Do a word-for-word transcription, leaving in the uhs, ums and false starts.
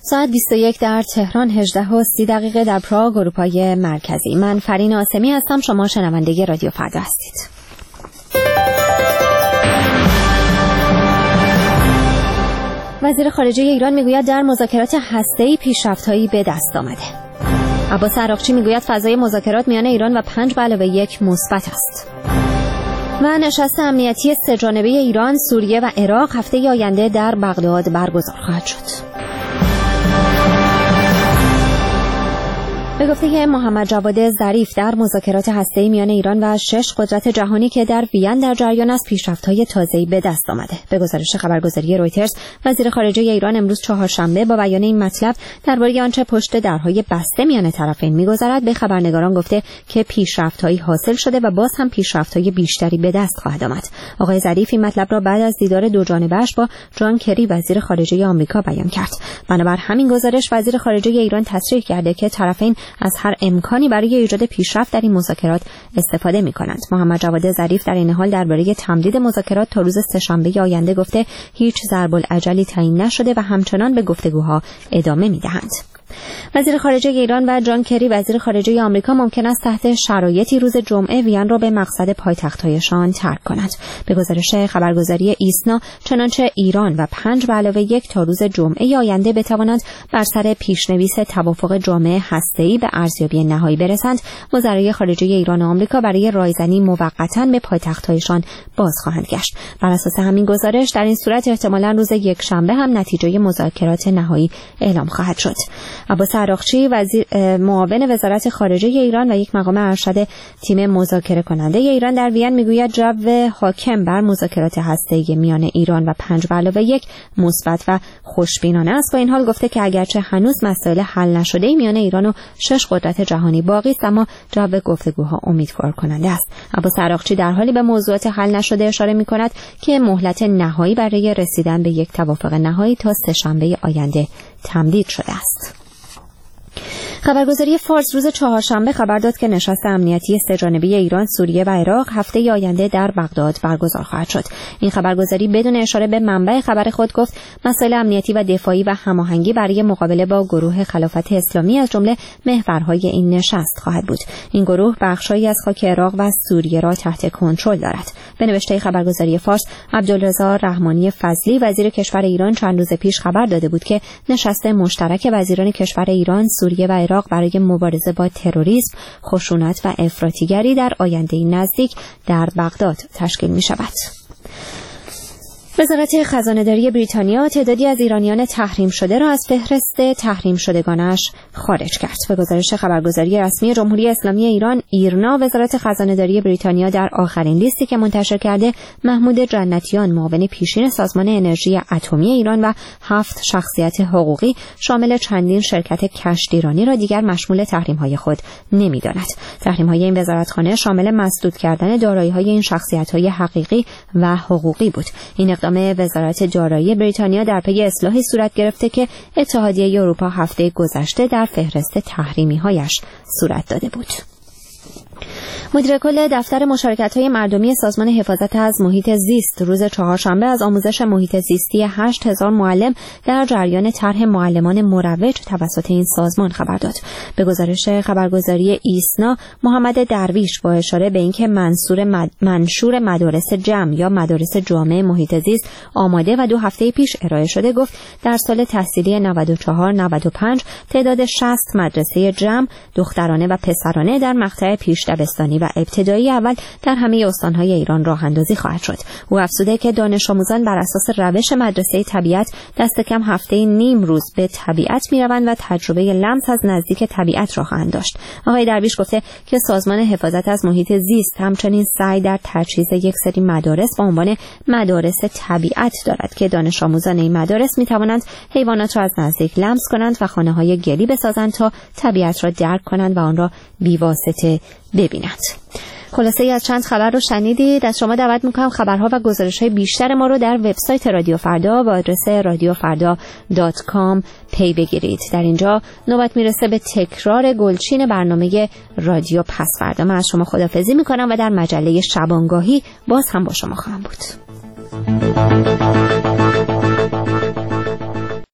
ساعت بیست و یک در تهران، هجده و سی دقیقه در پراگ اروپای مرکزی. من فرین آسمی هستم، شما شنونده رادیو فردا هستید. وزیر خارجه ایران میگوید در مذاکرات هسته‌ای پیشرفت‌هایی به دست آمده. عباس عراقچی میگوید فضای مذاکرات میان ایران و پنج به علاوه یک مثبت است. و نشست امنیتی سه‌جانبه ایران، سوریه و عراق هفته آینده در بغداد برگزار خواهد شد. به گفته محمد جواد ظریف در مذاکرات هسته‌ای میان ایران و شش قدرت جهانی که در وین در جریان است، پیشرفت‌های تازه‌ای به دست آمده. به گزارش خبرگزاری رویترز، وزیر خارجه ایران امروز چهارشنبه با بیان این مطلب درباره آنچه پشت درهای بسته میان طرفین می‌گذرد به خبرنگاران گفته که پیشرفت‌هایی حاصل شده و باز هم پیشرفت‌های بیشتری به دست خواهد آمد. آقای ظریف این مطلب را بعد از دیدار دو جانبه‌اش با جان کری وزیر خارجه آمریکا بیان کرد. بنابر همین گزارش وزیر خارجه ایران تصریح کرده که طرفین از هر امکانی برای ایجاد پیشرفت در این مذاکرات استفاده می‌کنند. محمد جواد ظریف در این حال درباره تمدید مذاکرات تا روز سه‌شنبه آینده گفته هیچ ضرب الاجلی تعیین نشده و همچنان به گفتگوها ادامه می‌دهند. وزیر خارجه ایران و جان کری وزیر خارجه آمریکا ممکن است تحت شرایطی روز جمعه وین را به مقصد پایتخت‌هایشان ترک کند. به گزارش خبرگزاری ایسنا، چنانچه ایران و پنج به علاوه یک تا روز جمعه آینده بتوانند بر سر پیشنویس توافق جامع هسته‌ای به ارزیابی نهایی برسند، وزرای خارجه ایران و آمریکا برای رایزنی موقتاً به پایتخت‌هایشان باز خواهند گشت. بر اساس همین گزارش در این صورت احتمالاً روز یکشنبه هم نتیجه مذاکرات نهایی اعلام خواهد شد. عباس عراقچی وزیر معاون وزارت خارجه ایران و یک مقام ارشد تیم مذاکره کننده ایران در وین میگوید جو حاکم بر مذاکرات هسته‌ای میان ایران و پنج به علاوه یک مثبت و خوشبینانه است. با این حال گفته که اگرچه هنوز مسائل حل نشده میان ایران و شش قدرت جهانی باقی است، اما جو گفتگوها امیدوار کننده است. عباس عراقچی در حالی به موضوعات حل نشده اشاره می‌کند که مهلت نهایی برای رسیدن به یک توافق نهایی تا سه‌شنبه آینده تمدید شده است. خبرگزاری فارس روز چهارشنبه خبر داد که نشست امنیتی سه‌جانبه ایران، سوریه و عراق هفته آینده در بغداد برگزار خواهد شد. این خبرگزاری بدون اشاره به منبع خبر خود گفت مسائل امنیتی و دفاعی و هماهنگی برای مقابله با گروه خلافت اسلامی از جمله محورهای این نشست خواهد بود. این گروه بخشایی از خاک عراق و سوریه را تحت کنترل دارد. به نوشته خبرگزاری فارس، عبدالرضا رحمانی فضلی وزیر کشور ایران چند روز پیش خبر داده بود که نشست مشترک وزیران کشور ایران، سوریه و عراق برای مبارزه با تروریسم، خشونت و افراطیگری در آینده نزدیک در بغداد تشکیل می شود. وزارت خزانه‌داری بریتانیا تعدادی از ایرانیان تحریم شده را از فهرست تحریم شدگانش خارج کرد. به گزارش خبرگزاری رسمی جمهوری اسلامی ایران ایرنا، وزارت خزانه‌داری بریتانیا در آخرین لیستی که منتشر کرده محمود جنتیان، معاون پیشین سازمان انرژی اتمی ایران و هفت شخصیت حقوقی شامل چندین شرکت کشتیرانی را دیگر مشمول تحریم‌های خود نمی‌داند. تحریم‌های این وزارتخانه شامل مسدود کردن دارایی‌های این شخصیت‌های حقیقی و حقوقی بود. این اقدام وزارت دارایی بریتانیا در پی اصلاحی صورت گرفته که اتحادیه اروپا هفته گذشته در فهرست تحریمی‌هایش صورت داده بود. مدیر کل دفتر مشارکت‌های مردمی سازمان حفاظت از محیط زیست روز چهارشنبه از آموزش محیط زیستی هشت هزار معلم در جریان طرح معلمان مروج توسط این سازمان خبر داد. به گزارش خبرگزاری ایسنا، محمد درویش با اشاره به اینکه منشور مد... منشور مدارس جمع یا مدارس جامع محیط زیست آماده و دو هفته پیش ارائه شده گفت در سال تحصیلی نود و چهار نود و پنج تعداد شصت مدرسه جمع دخترانه و پسرانه در مقطع پیش دبستانی و ابتدایی اول در همه استان‌های ایران راه اندازی خواهد شد. او افزوده که دانش آموزان بر اساس روش مدرسه طبیعت دست کم هفته نیم روز به طبیعت می‌روند و تجربه لمس از نزدیک طبیعت را خواهند داشت. آقای درویش گفته که سازمان حفاظت از محیط زیست همچنین سعی در تجهیز یک سری مدارس با عنوان مدارس طبیعت دارد که دانش آموزان این مدارس می‌توانند حیوانات را از نزدیک لمس کنند و خانه‌های گلی بسازند تا طبیعت را درک کنند و آن را بی‌واسطه ببینند. خلاصه ای از چند خبر رو شنیدید. از شما دعوت میکنم خبرها و گزارش‌های بیشتر ما رو در وبسایت رادیو فردا با آدرس رادیو فردا دات کام پی بگیرید. در اینجا نوبت میرسه به تکرار گلچین برنامه رادیو پس فردا. من از شما خداحافظی میکنم و در مجله شبانگاهی باز هم با شما خواهم بود.